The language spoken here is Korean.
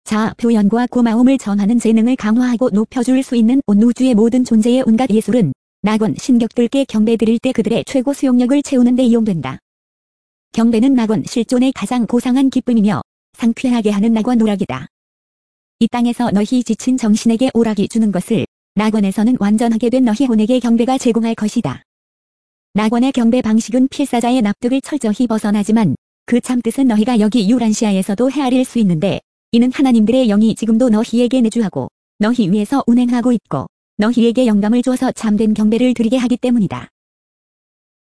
자아 표현과 고마움을 전하는 재능을 강화하고 높여줄 수 있는 온 우주의 모든 존재의 온갖 예술은 낙원 신격들께 경배드릴 때 그들의 최고 수용력을 채우는 데 이용된다. 경배는 낙원 실존의 가장 고상한 기쁨이며 상쾌하게 하는 낙원 오락이다. 이 땅에서 너희 지친 정신에게 오락이 주는 것을 낙원에서는 완전하게 된 너희 혼에게 경배가 제공할 것이다. 낙원의 경배 방식은 필사자의 납득을 철저히 벗어나지만 그 참뜻은 너희가 여기 유란시아에서도 헤아릴 수 있는데 이는 하나님들의 영이 지금도 너희에게 내주하고 너희 위에서 운행하고 있고 너희에게 영감을 주어서 참된 경배를 드리게 하기 때문이다.